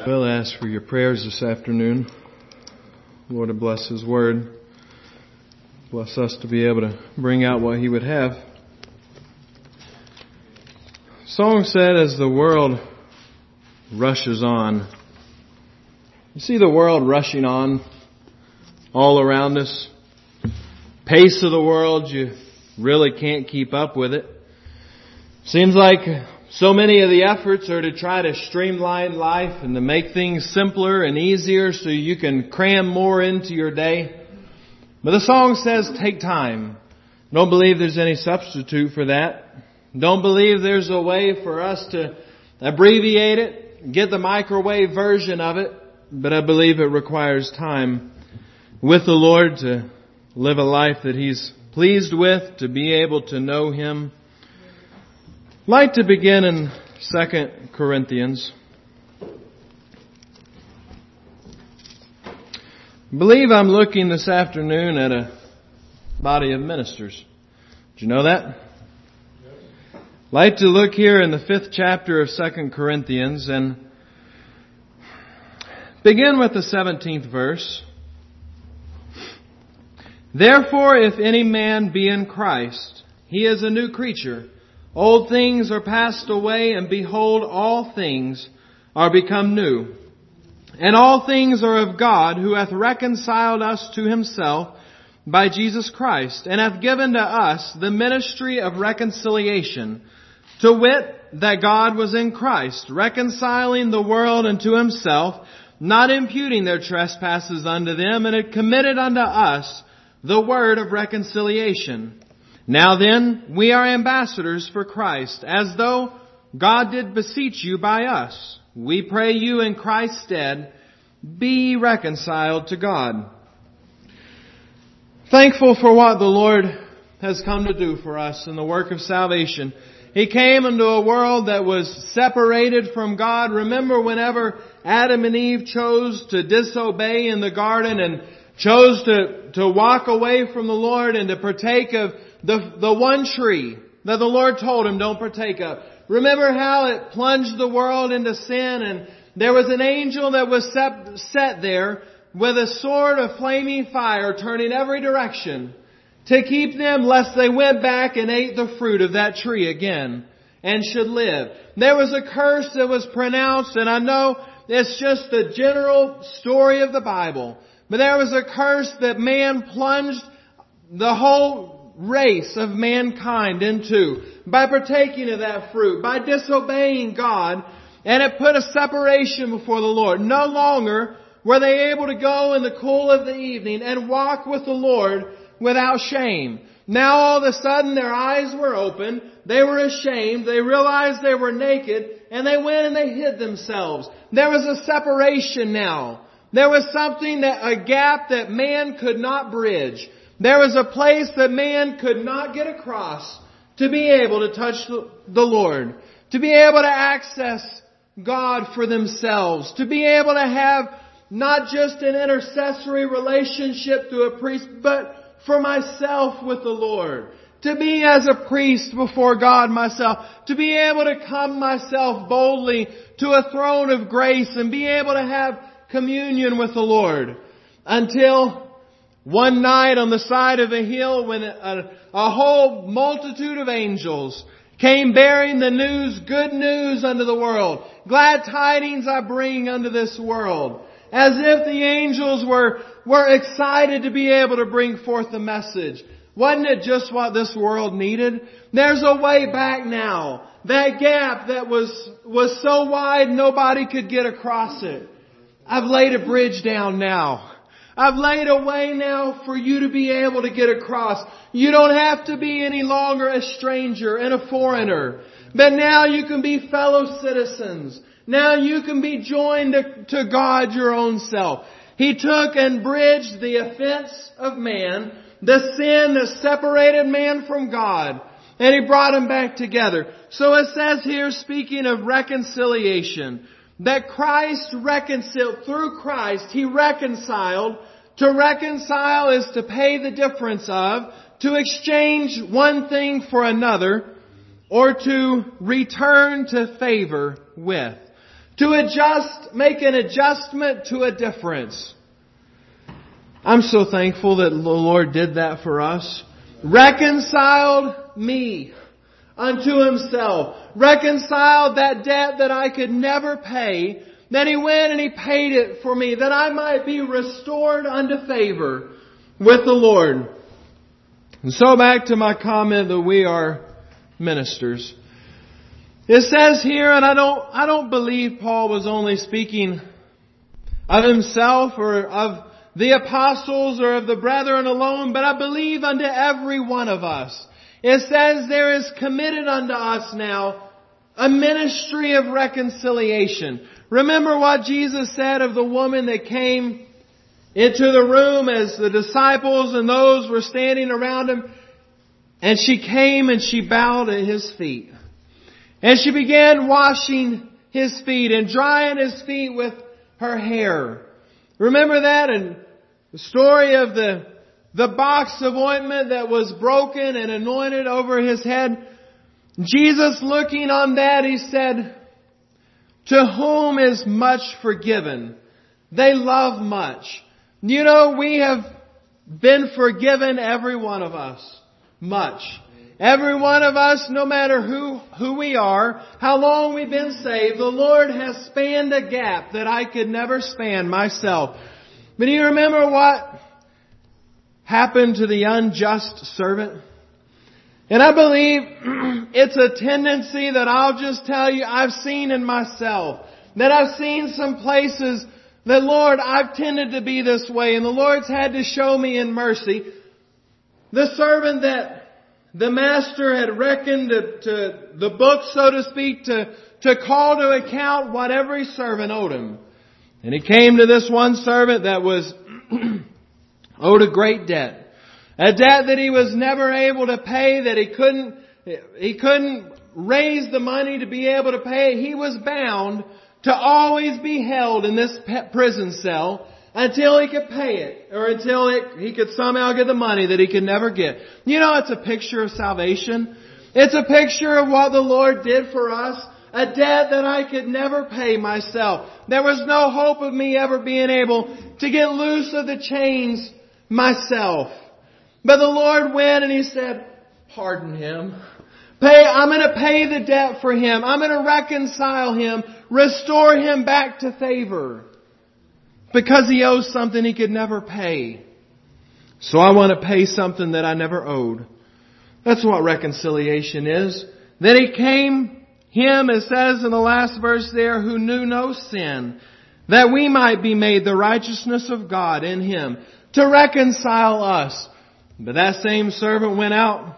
We'll ask for your prayers this afternoon. Lord, to bless His Word. Bless us to be able to bring out what He would have. The song said, as the world rushes on. You see the world rushing on all around us. Pace of the world, you really can't keep up with it. Seems like so many of the efforts are to try to streamline life and to make things simpler and easier so you can cram more into your day. But the song says, take time. Don't believe there's any substitute for that. Don't believe there's a way for us to abbreviate it, get the microwave version of it. But I believe it requires time with the Lord to live a life that He's pleased with, to be able to know Him. I'd like to begin in 2 Corinthians. I believe I'm looking this afternoon at a body of ministers. Did you know that? I'd like to look here in the 5th chapter of 2 Corinthians and begin with the 17th verse. Therefore, if any man be in Christ, he is a new creature. Old things are passed away, and behold, all things are become new. And all things are of God, who hath reconciled us to Himself by Jesus Christ, and hath given to us the ministry of reconciliation, to wit, that God was in Christ, reconciling the world unto Himself, not imputing their trespasses unto them, and had committed unto us the word of reconciliation. Now then, we are ambassadors for Christ, as though God did beseech you by us. We pray you in Christ's stead, be ye reconciled to God. Thankful for what the Lord has come to do for us in the work of salvation. He came into a world that was separated from God. Remember whenever Adam and Eve chose to disobey in the garden and chose to walk away from the Lord and to partake of the one tree that the Lord told him don't partake of. Remember how it plunged the world into sin, and there was an angel that was set there with a sword of flaming fire turning every direction to keep them lest they went back and ate the fruit of that tree again and should live. There was a curse that was pronounced, and I know it's just the general story of the Bible, but there was a curse that man plunged the whole race of mankind into by partaking of that fruit, by disobeying God, and it put a separation before the Lord. No longer were they able to go in the cool of the evening and walk with the Lord without shame. Now all of a sudden their eyes were open, they were ashamed, they realized they were naked, and they went and they hid themselves. There was a separation now. There was a gap that man could not bridge. There was a place that man could not get across to be able to touch the Lord, to be able to access God for themselves, to be able to have not just an intercessory relationship to a priest, but for myself with the Lord. To be as a priest before God myself, to be able to come myself boldly to a throne of grace and be able to have communion with the Lord. Until one night on the side of a hill when a whole multitude of angels came bearing the news, good news unto the world. Glad tidings I bring unto this world. As if the angels were excited to be able to bring forth the message. Wasn't it just what this world needed? There's a way back now. That gap that was so wide nobody could get across it. I've laid a bridge down now. I've laid a way now for you to be able to get across. You don't have to be any longer a stranger and a foreigner. But now you can be fellow citizens. Now you can be joined to God your own self. He took and bridged the offense of man, the sin that separated man from God, and He brought them back together. So it says here, speaking of reconciliation, that Christ reconciled, through Christ, He reconciled. To reconcile is to pay the difference of, to exchange one thing for another, or to return to favor with. To make an adjustment to a difference. I'm so thankful that the Lord did that for us. Reconciled me unto Himself. Reconciled that debt that I could never pay. Then He went and He paid it for me, that I might be restored unto favor with the Lord. And so back to my comment that we are ministers. It says here, and I don't believe Paul was only speaking of himself or of the apostles or of the brethren alone, but I believe unto every one of us. It says there is committed unto us now a ministry of reconciliation. Remember what Jesus said of the woman that came into the room as the disciples and those were standing around Him, and she came and she bowed at His feet. And she began washing His feet and drying His feet with her hair. Remember that? And the story of the box of ointment that was broken and anointed over His head. Jesus, looking on that, He said, to whom is much forgiven, they love much. You know, we have been forgiven, every one of us, much. Every one of us, no matter who we are, how long we've been saved, the Lord has spanned a gap that I could never span myself. But do you remember what happened to the unjust servant? And I believe it's a tendency that I'll just tell you I've seen in myself. That I've seen some places that, Lord, I've tended to be this way. And the Lord's had to show me in mercy. The servant that the master had reckoned to the book, so to speak, to call to account what every servant owed him. And he came to this one servant that was owed a great debt. A debt that he was never able to pay, that he couldn't raise the money to be able to pay. He was bound to always be held in this prison cell until he could pay it, or until he could somehow get the money that he could never get. You know, it's a picture of salvation. It's a picture of what the Lord did for us. A debt that I could never pay myself. There was no hope of me ever being able to get loose of the chains myself. But the Lord went and He said, pardon him. I'm going to pay the debt for him. I'm going to reconcile him, restore him back to favor. Because he owes something he could never pay. So I want to pay something that I never owed. That's what reconciliation is. Then He came, Him, it says in the last verse there, who knew no sin, that we might be made the righteousness of God in Him, to reconcile us. But that same servant went out,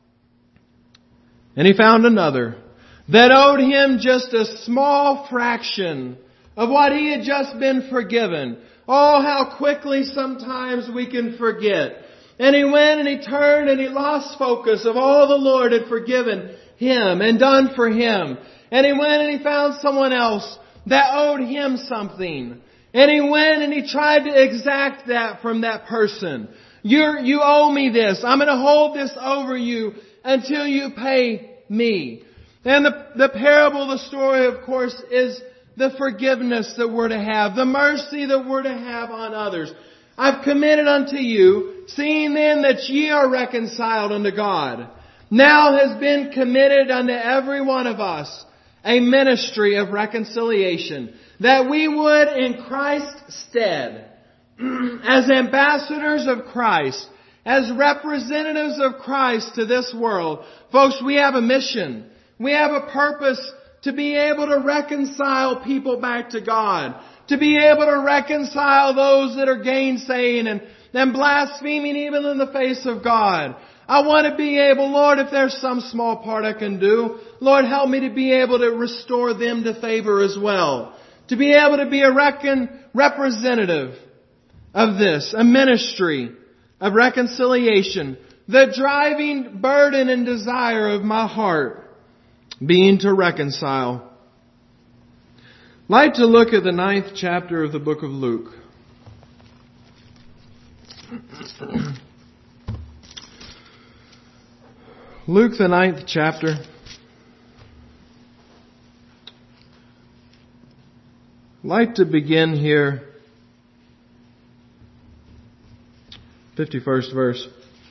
and he found another that owed him just a small fraction of what he had just been forgiven. Oh, how quickly sometimes we can forget. And he went and he turned and he lost focus of all the Lord had forgiven him and done for him. And he went and he found someone else that owed him something. And he went and he tried to exact that from that person. You owe me this. I'm going to hold this over you until you pay me. And the parable, the story, of course, is the forgiveness that we're to have, the mercy that we're to have on others. I've committed unto you, seeing then that ye are reconciled unto God. Now has been committed unto every one of us a ministry of reconciliation, that we would in Christ's stead, as ambassadors of Christ, as representatives of Christ to this world. Folks, we have a mission. We have a purpose to be able to reconcile people back to God. To be able to reconcile those that are gainsaying and blaspheming even in the face of God. I want to be able, Lord, if there's some small part I can do, Lord, help me to be able to restore them to favor as well. To be able to be a representative of this, a ministry of reconciliation, the driving burden and desire of my heart being to reconcile. I'd like to look at the 9th chapter of the book of Luke. Luke, the 9th chapter. like to begin here. 51st verse.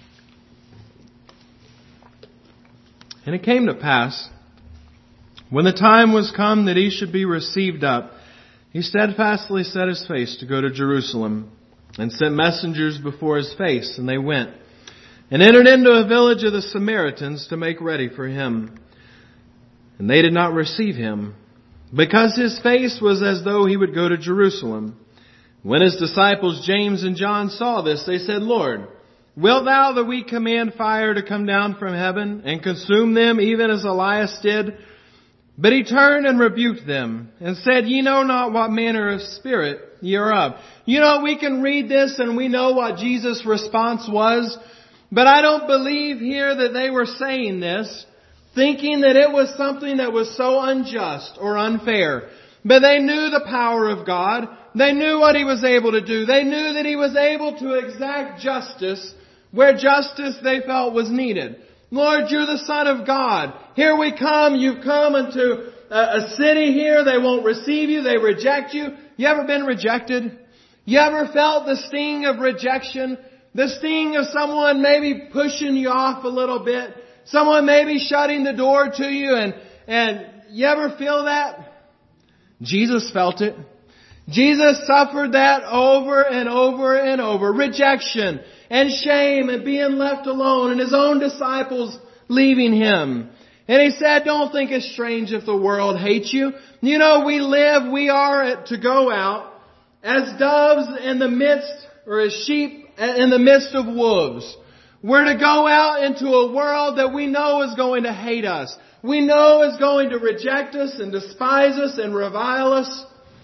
And it came to pass, when the time was come that he should be received up, he steadfastly set his face to go to Jerusalem, and sent messengers before his face, and they went, and entered into a village of the Samaritans to make ready for him. And they did not receive him, because his face was as though he would go to Jerusalem. When his disciples James and John saw this, they said, Lord, wilt thou that we command fire to come down from heaven and consume them, even as Elias did? But he turned and rebuked them and said, Ye know not what manner of spirit ye are of. We can read this and we know what Jesus' response was. But I don't believe here that they were saying this thinking that it was something that was so unjust or unfair. But they knew the power of God. They knew what He was able to do. They knew that He was able to exact justice where justice they felt was needed. Lord, You're the Son of God. Here we come. You've come into a city here. They won't receive you. They reject you. You ever been rejected? You ever felt the sting of rejection? The sting of someone maybe pushing you off a little bit? Someone maybe shutting the door to you and you ever feel that? Jesus felt it. Jesus suffered that over and over and over. Rejection and shame and being left alone and His own disciples leaving Him. And He said, don't think it's strange if the world hates you. We are to go out as doves in the midst, or as sheep in the midst of wolves. We're to go out into a world that we know is going to hate us. We know is going to reject us and despise us and revile us.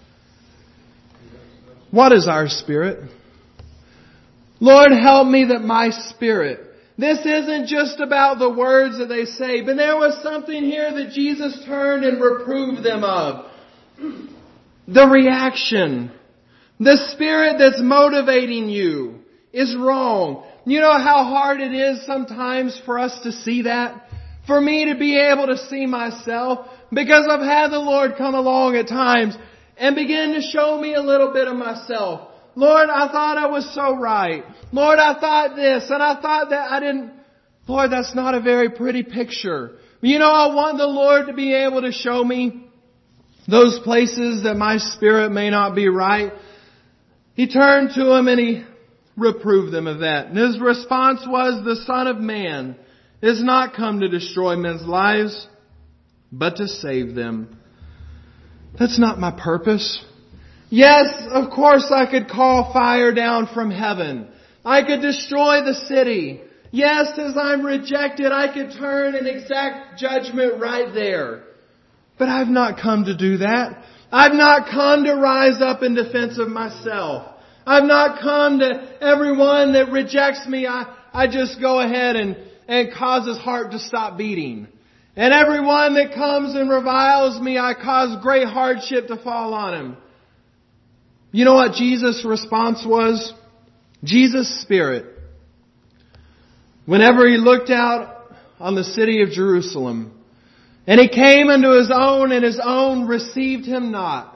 What is our spirit? Lord, help me that my spirit. This isn't just about the words that they say, but there was something here that Jesus turned and reproved them of. The reaction. The spirit that's motivating you is wrong. You know how hard it is sometimes for us to see that? For me to be able to see myself, because I've had the Lord come along at times and begin to show me a little bit of myself. Lord, I thought I was so right. Lord, I thought this and I thought that I didn't. Lord, that's not a very pretty picture. I want the Lord to be able to show me those places that my spirit may not be right. He turned to him and He reproved them of that. And His response was, the Son of Man is not come to destroy men's lives, but to save them. That's not my purpose. Yes, of course I could call fire down from heaven. I could destroy the city. Yes, as I'm rejected, I could turn and exact judgment right there. But I've not come to do that. I've not come to rise up in defense of myself. I've not come to everyone that rejects me. I just go ahead and cause his heart to stop beating. And everyone that comes and reviles me, I cause great hardship to fall on him. You know what Jesus' response was? Jesus' spirit. Whenever He looked out on the city of Jerusalem, and He came unto His own, and His own received Him not.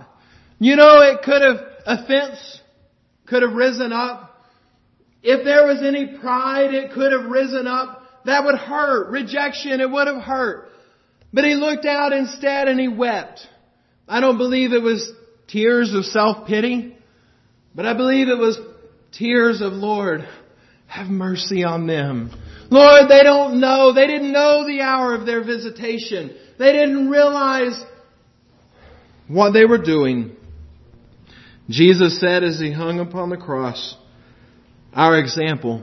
Offense could have risen up. If there was any pride, it could have risen up. That would hurt. Rejection, it would have hurt. But He looked out instead and He wept. I don't believe it was tears of self-pity, but I believe it was tears of, Lord, have mercy on them. Lord, they don't know. They didn't know the hour of their visitation. They didn't realize what they were doing. Jesus said as He hung upon the cross, our example.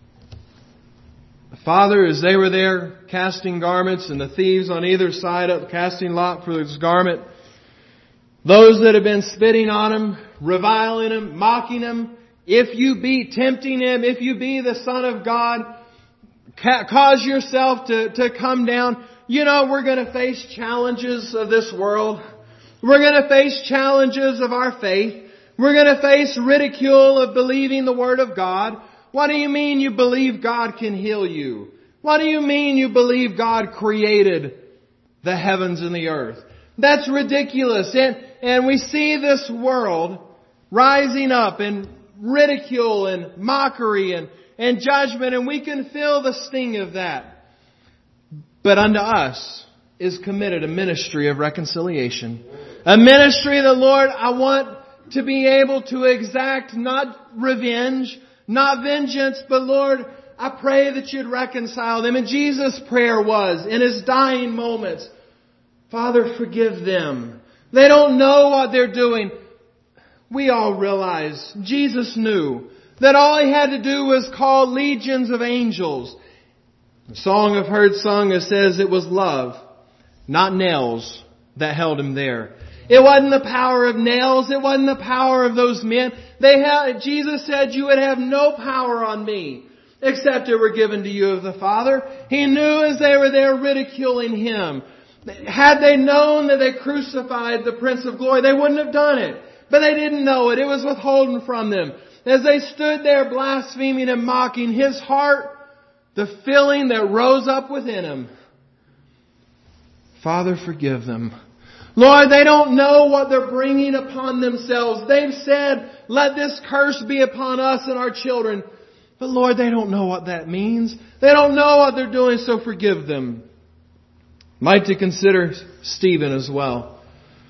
Father, as they were there casting garments and the thieves on either side up casting lot for His garment, those that have been spitting on Him, reviling Him, mocking Him, if you be tempting Him, if you be the Son of God, cause yourself to come down. We're going to face challenges of this world. We're going to face challenges of our faith. We're going to face ridicule of believing the Word of God. What do you mean you believe God can heal you? What do you mean you believe God created the heavens and the earth? That's ridiculous. and we see this world rising up in ridicule and mockery and judgment, and we can feel the sting of that. But unto us is committed a ministry of reconciliation. A ministry that, Lord, I want to be able to exact not revenge, not vengeance, but Lord, I pray that you'd reconcile them. And Jesus' prayer was, in His dying moments, Father, forgive them. They don't know what they're doing. We all realize Jesus knew that all He had to do was call legions of angels. The song I've heard sung, it says it was love, not nails, that held Him there. It wasn't the power of nails. It wasn't the power of those men. Jesus said, you would have no power on me except it were given to you of the Father. He knew as they were there ridiculing Him. Had they known that they crucified the Prince of Glory, they wouldn't have done it. But they didn't know it. It was withholden from them. As they stood there blaspheming and mocking, His heart, the feeling that rose up within Him, Father, forgive them. Lord, they don't know what they're bringing upon themselves. They've said, let this curse be upon us and our children. But Lord, they don't know what that means. They don't know what they're doing, so forgive them. Might to consider Stephen as well.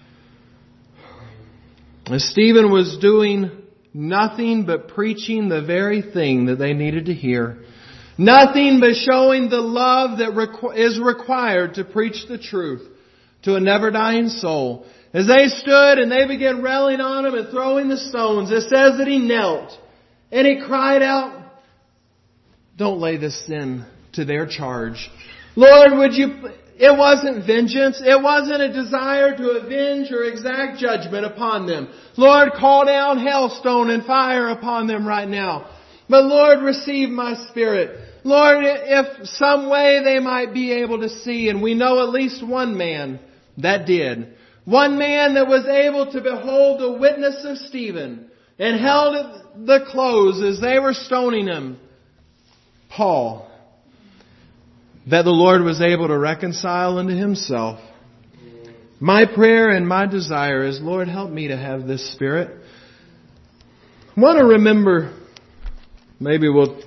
As Stephen was doing nothing but preaching the very thing that they needed to hear. Nothing but showing the love that is required to preach the truth to a never-dying soul. As they stood and they began railing on Him and throwing the stones, it says that He knelt and He cried out, don't lay this sin to their charge. Lord, it wasn't vengeance. It wasn't a desire to avenge or exact judgment upon them. Lord, call down hailstone and fire upon them right now. But Lord, receive my spirit. Lord, if some way they might be able to see, and we know at least one man that did. One man that was able to behold the witness of Stephen and held the clothes as they were stoning him. Paul. That the Lord was able to reconcile unto Himself. My prayer and my desire is, Lord, help me to have this spirit. I want to remember, maybe we'll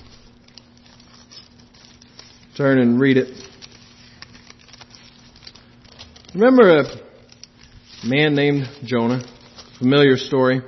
turn and read it. Remember a man named Jonah? Familiar story.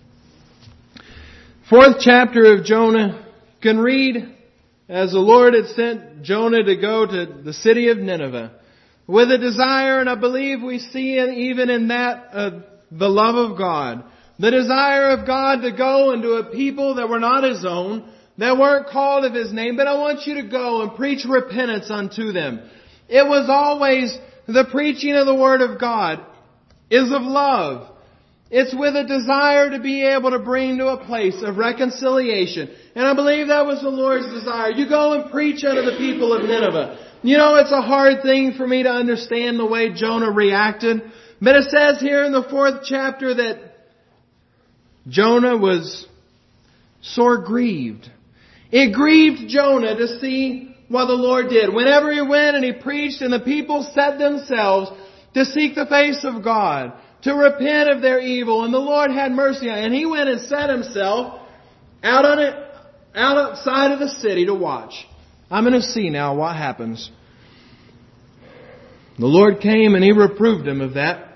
4th chapter of Jonah. You can read as the Lord had sent Jonah to go to the city of Nineveh with a desire, and I believe we see even in that the love of God. The desire of God to go into a people that were not His own, that weren't called of His name, but I want you to go and preach repentance unto them. It was always the preaching of the Word of God is of love. It's with a desire to be able to bring to a place of reconciliation. And I believe that was the Lord's desire. You go and preach unto the people of Nineveh. You know, it's a hard thing for me to understand the way Jonah reacted. But it says here in the 4th chapter that Jonah was sore grieved. It grieved Jonah to see what the Lord did. Whenever he went and he preached and the people set themselves to seek the face of God, to repent of their evil, and the Lord had mercy on him. And he went and set himself outside of the city to watch. I'm going to see now what happens. The Lord came and He reproved him of that.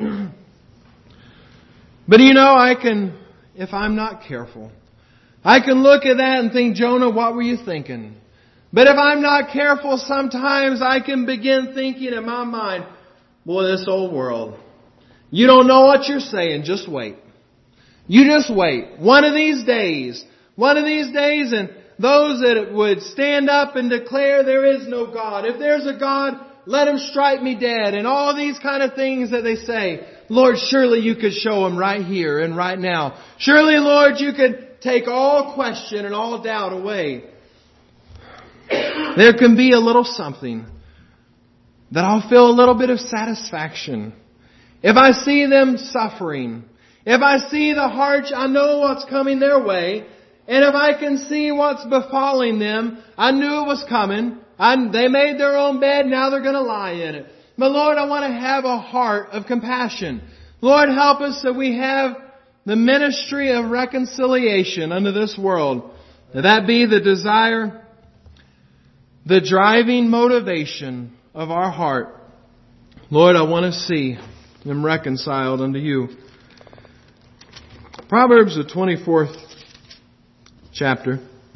But you know, if I'm not careful, I can look at that and think, Jonah, what were you thinking? But if I'm not careful, sometimes I can begin thinking in my mind, boy, this old world. You don't know what you're saying. Just wait. You just wait. One of these days, and those that would stand up and declare there is no God. If there's a God, let Him strike me dead. And all these kind of things that they say. Lord, surely you could show them right here and right now. Surely, Lord, you could take all question and all doubt away. There can be a little something that I'll feel a little bit of satisfaction. If I see them suffering, if I see the hardship, I know what's coming their way. And if I can see what's befalling them, I knew it was coming. They made their own bed, now they're going to lie in it. But Lord, I want to have a heart of compassion. Lord, help us that we have the ministry of reconciliation unto this world. That be the desire, the driving motivation of our heart. Lord, I want to see them reconciled unto you. Proverbs, the 24th chapter.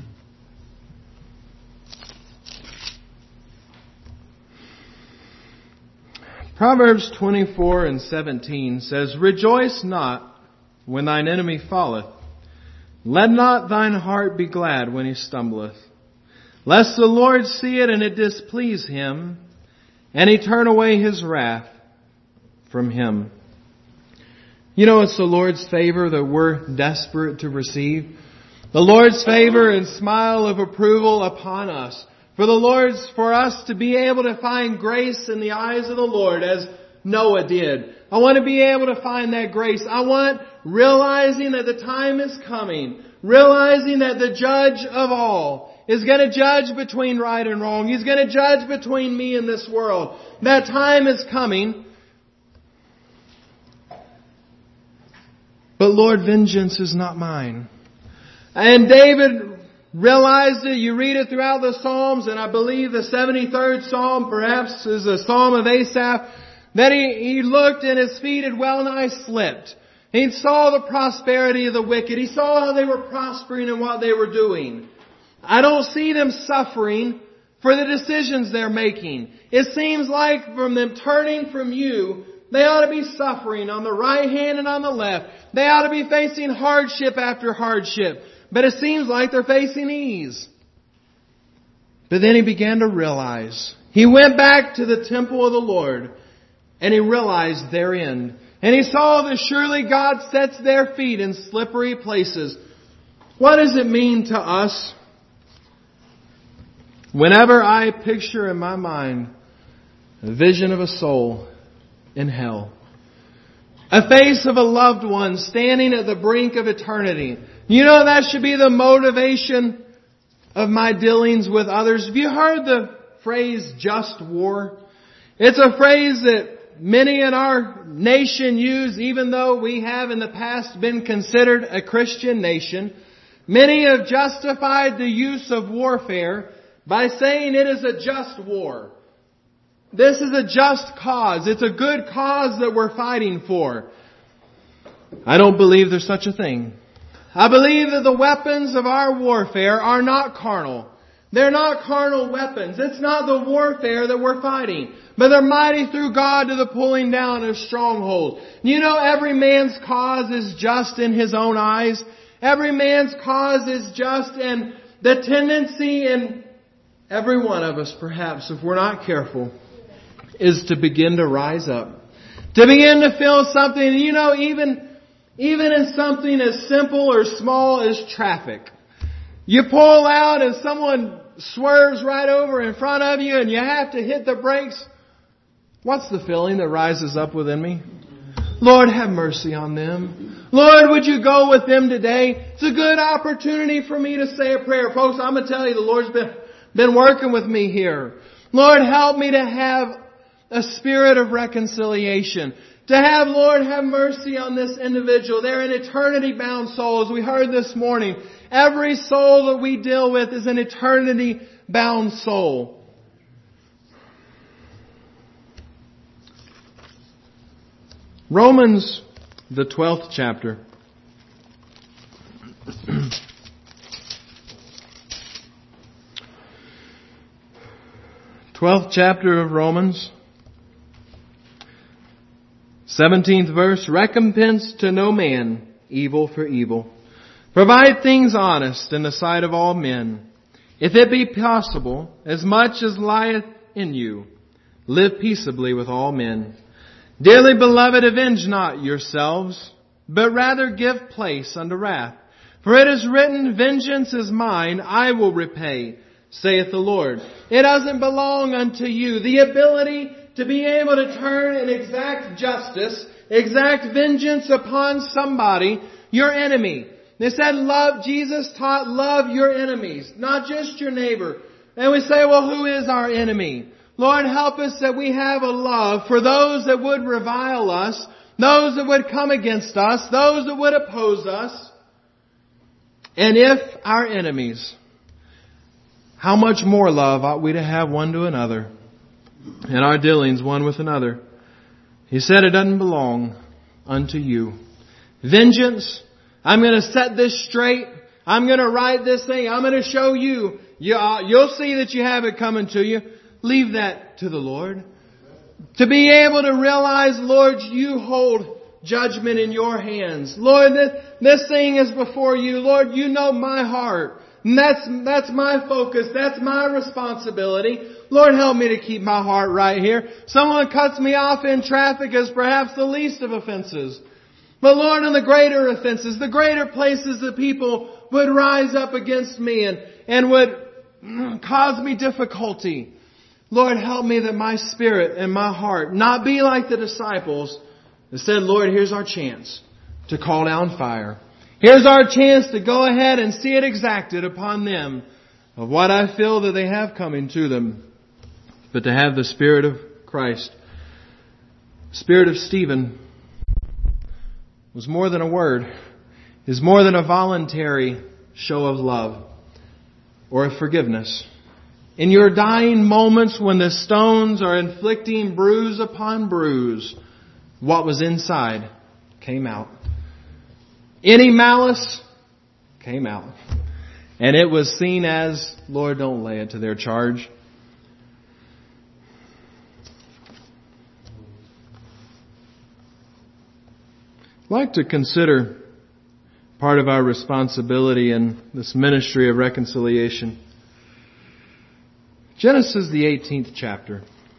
Proverbs 24 and 17 says, Rejoice not when thine enemy falleth. Let not thine heart be glad when he stumbleth. Lest the Lord see it and it displease him, and he turn away his wrath from him. You know, it's the Lord's favor that we're desperate to receive. The Lord's favor and smile of approval upon us. For us to be able to find grace in the eyes of the Lord as Noah did. I want to be able to find that grace. I want realizing that the time is coming. Realizing that the judge of all is going to judge between right and wrong. He's going to judge between me and this world. That time is coming. But Lord, vengeance is not mine. And David realized it. You read it throughout the Psalms, and I believe the 73rd Psalm perhaps is the Psalm of Asaph, that he looked and his feet had well nigh slipped. He saw the prosperity of the wicked. He saw how they were prospering in what they were doing. I don't see them suffering for the decisions they're making. It seems like from them turning from you, they ought to be suffering on the right hand and on the left. They ought to be facing hardship after hardship. But it seems like they're facing ease. But then he began to realize. He went back to the temple of the Lord and he realized their end. And he saw that surely God sets their feet in slippery places. What does it mean to us? Whenever I picture in my mind a vision of a soul in hell, a face of a loved one standing at the brink of eternity, you know that should be the motivation of my dealings with others. Have you heard the phrase just war? It's a phrase that many in our nation use, even though we have in the past been considered a Christian nation. Many have justified the use of warfare by saying it is a just war. This is a just cause. It's a good cause that we're fighting for. I don't believe there's such a thing. I believe that the weapons of our warfare are not carnal. They're not carnal weapons. It's not the warfare that we're fighting. But they're mighty through God to the pulling down of strongholds. You know, every man's cause is just in his own eyes. Every man's cause is just, and the tendency in every one of us, perhaps, if we're not careful, is to begin to rise up. To begin to feel something, you know, even in something as simple or small as traffic. You pull out and someone swerves right over in front of you and you have to hit the brakes. What's the feeling that rises up within me? Lord, have mercy on them. Lord, would you go with them today? It's a good opportunity for me to say a prayer. Folks, I'm going to tell you, the Lord's been working with me here. Lord, help me to have a spirit of reconciliation. To have, Lord, have mercy on this individual. They're an eternity-bound soul, as we heard this morning. Every soul that we deal with is an eternity-bound soul. Romans, the 12th chapter. 12th chapter of Romans. 17th verse, recompense to no man evil for evil. Provide things honest in the sight of all men. If it be possible, as much as lieth in you, live peaceably with all men. Dearly beloved, avenge not yourselves, but rather give place unto wrath. For it is written, vengeance is mine, I will repay, saith the Lord. It doesn't belong unto you. The ability to be able to turn and exact justice, exact vengeance upon somebody, your enemy. They said Jesus taught love your enemies, not just your neighbor. And we say, well, who is our enemy? Lord, help us that we have a love for those that would revile us, those that would come against us, those that would oppose us. And if our enemies, how much more love ought we to have one to another, and our dealings one with another? He said it doesn't belong unto you. Vengeance, I'm going to set this straight. I'm going to write this thing. I'm going to show you. You'll see that you have it coming to you. Leave that to the Lord. To be able to realize, Lord, you hold judgment in your hands. Lord, this thing is before you. Lord, you know my heart. And that's my focus. That's my responsibility. Lord, help me to keep my heart right here. Someone cuts me off in traffic is perhaps the least of offenses. But Lord, in the greater offenses, the greater places that people would rise up against me and would cause me difficulty. Lord, help me that my spirit and my heart not be like the disciples. Instead, Lord, here's our chance to call down fire. Here's our chance to go ahead and see it exacted upon them of what I feel that they have coming to them. But to have the Spirit of Christ, Spirit of Stephen, was more than a word, is more than a voluntary show of love or of forgiveness. In your dying moments when the stones are inflicting bruise upon bruise, what was inside came out. Any malice came out. And it was seen as, Lord, don't lay it to their charge. I'd like to consider part of our responsibility in this ministry of reconciliation. Genesis, the 18th chapter.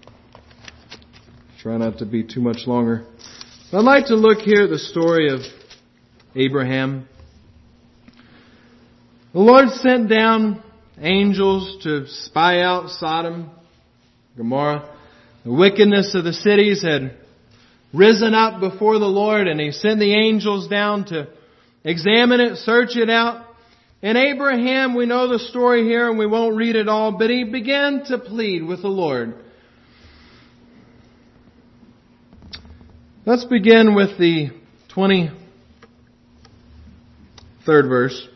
Try not to be too much longer. But I'd like to look here at the story of Abraham. The Lord sent down angels to spy out Sodom, Gomorrah. The wickedness of the cities had risen up before the Lord, and He sent the angels down to examine it, search it out. And Abraham, we know the story here and we won't read it all, but he began to plead with the Lord. Let's begin with the 23rd verse.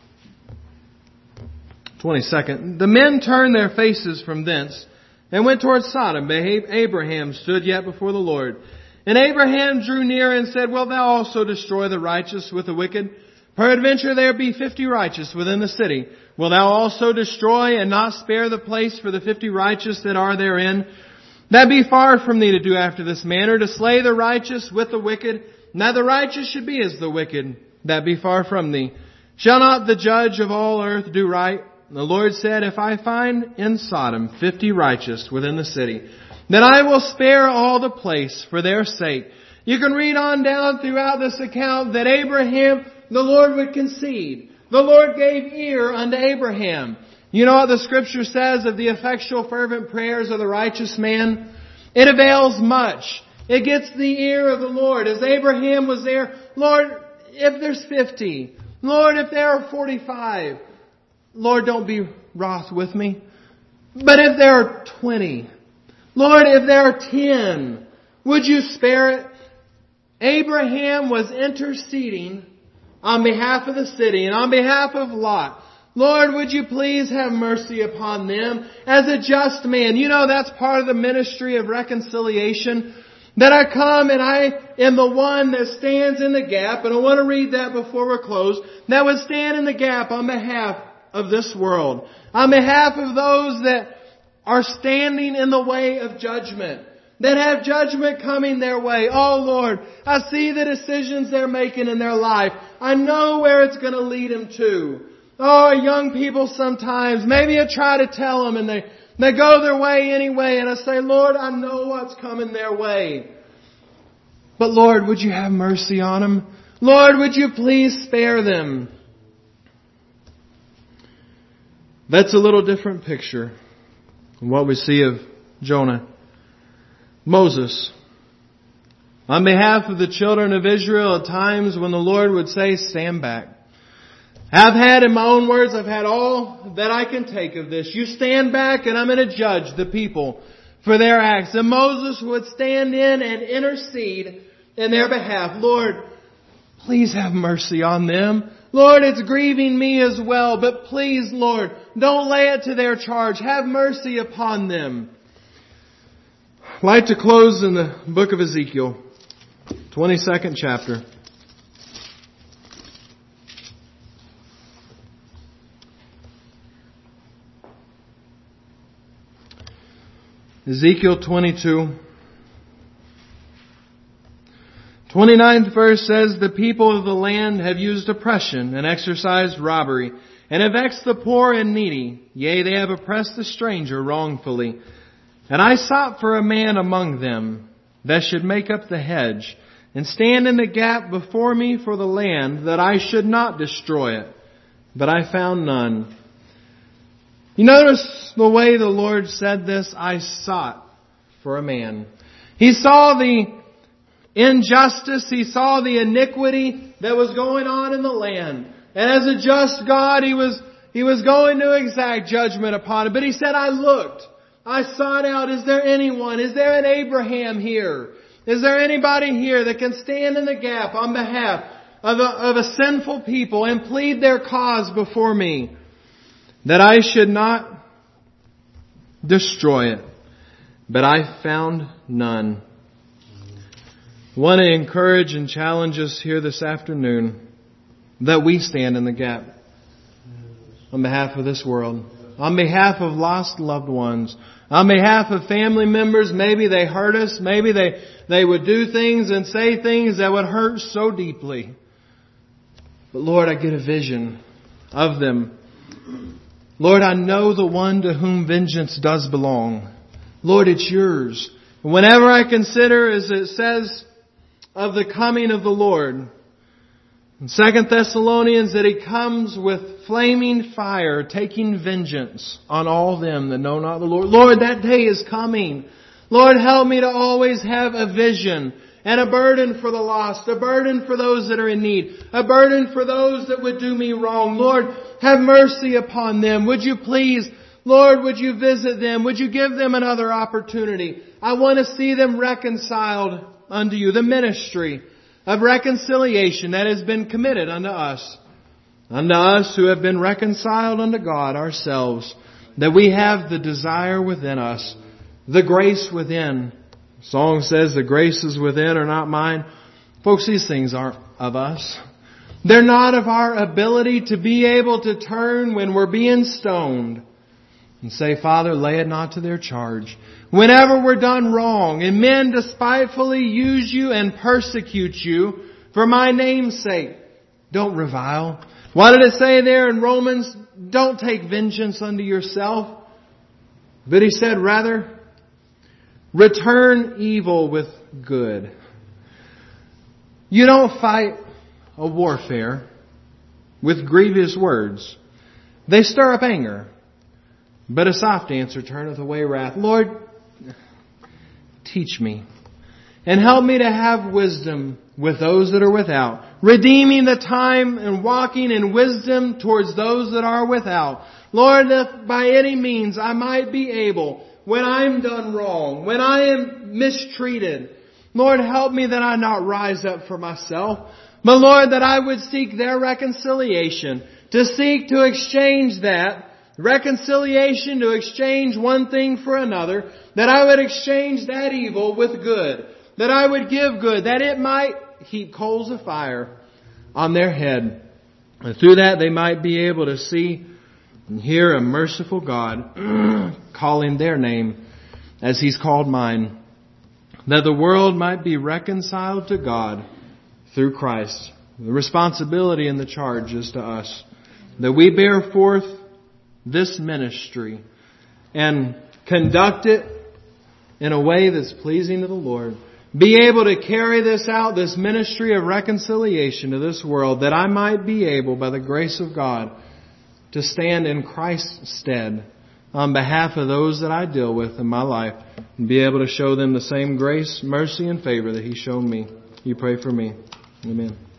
22nd. The men turned their faces from thence and went towards Sodom. But Abraham stood yet before the Lord. And Abraham drew near and said, Wilt thou also destroy the righteous with the wicked? Peradventure there be 50 righteous within the city. Wilt thou also destroy and not spare the place for the 50 righteous that are therein? That be far from thee to do after this manner, to slay the righteous with the wicked, and that the righteous should be as the wicked. That be far from thee. Shall not the judge of all earth do right? And the Lord said, If I find in Sodom 50 righteous within the city, then I will spare all the place for their sake. You can read on down throughout this account that Abraham, the Lord would concede. The Lord gave ear unto Abraham. You know what the Scripture says of the effectual fervent prayers of the righteous man? It avails much. It gets the ear of the Lord. As Abraham was there, Lord, if there's 50, Lord, if there are 45, Lord, don't be wroth with me. But if there are 20, Lord, if there are 10, would you spare it? Abraham was interceding on behalf of the city and on behalf of Lot. Lord, would you please have mercy upon them as a just man? You know, that's part of the ministry of reconciliation. That I come and I am the one that stands in the gap. And I want to read that before we're closed. That would stand in the gap on behalf of this world. On behalf of those that are standing in the way of judgment. That have judgment coming their way. Oh Lord, I see the decisions they're making in their life. I know where it's going to lead them to. Oh, young people sometimes, maybe I try to tell them and they go their way anyway. And I say, Lord, I know what's coming their way. But Lord, would you have mercy on them? Lord, would you please spare them? That's a little different picture than what we see of Jonah. Moses, on behalf of the children of Israel, at times when the Lord would say, stand back. I've had, in my own words, I've had all that I can take of this. You stand back and I'm going to judge the people for their acts. And Moses would stand in and intercede in their behalf. Lord, please have mercy on them. Lord, it's grieving me as well, but please, Lord, don't lay it to their charge. Have mercy upon them. I'd like to close in the book of Ezekiel, 22nd chapter. Ezekiel 22. 29th verse says, the people of the land have used oppression and exercised robbery, and have vexed the poor and needy. Yea, they have oppressed the stranger wrongfully. And I sought for a man among them that should make up the hedge, and stand in the gap before me for the land, that I should not destroy it. But I found none. You notice the way the Lord said this? I sought for a man. He saw the injustice. He saw the iniquity that was going on in the land. And as a just God, He was going to exact judgment upon it. But He said, I looked. I sought out, is there anyone? Is there an Abraham here? Is there anybody here that can stand in the gap on behalf of a sinful people and plead their cause before me, that I should not destroy it? But I found none. I want to encourage and challenge us here this afternoon that we stand in the gap on behalf of this world, on behalf of lost loved ones, on behalf of family members. Maybe they hurt us. Maybe they would do things and say things that would hurt so deeply. But Lord, I get a vision of them. Lord, I know the one to whom vengeance does belong. Lord, it's yours. Whenever I consider, as it says, of the coming of the Lord, in 2 Thessalonians, that He comes with flaming fire, taking vengeance on all them that know not the Lord. Lord, that day is coming. Lord, help me to always have a vision and a burden for the lost, a burden for those that are in need, a burden for those that would do me wrong. Lord, have mercy upon them. Would you please, Lord, would you visit them? Would you give them another opportunity? I want to see them reconciled unto you. The ministry of reconciliation that has been committed unto us who have been reconciled unto God ourselves, that we have the desire within us, the grace within. The song says, the grace is within or not mine. Folks, these things aren't of us. They're not of our ability to be able to turn when we're being stoned and say, Father, lay it not to their charge. Whenever we're done wrong and men despitefully use you and persecute you for my name's sake, don't revile. What did it say there in Romans? Don't take vengeance unto yourself. But He said, rather, return evil with good. You don't fight a warfare with grievous words. They stir up anger. But a soft answer turneth away wrath. Lord, teach me and help me to have wisdom with those that are without, redeeming the time and walking in wisdom towards those that are without. Lord, if by any means I might be able, when I'm done wrong, when I am mistreated, Lord, help me that I not rise up for myself, but Lord, that I would seek their reconciliation, to seek to exchange that reconciliation, to exchange one thing for another, that I would exchange that evil with good, that I would give good, that it might heap coals of fire on their head. And through that they might be able to see and hear a merciful God calling their name as He's called mine, that the world might be reconciled to God through Christ. The responsibility and the charge is to us, that we bear forth this ministry and conduct it in a way that's pleasing to the Lord. Be able to carry this out, this ministry of reconciliation to this world, that I might be able, by the grace of God, to stand in Christ's stead on behalf of those that I deal with in my life, and be able to show them the same grace, mercy, and favor that He's shown me. You pray for me. Amen.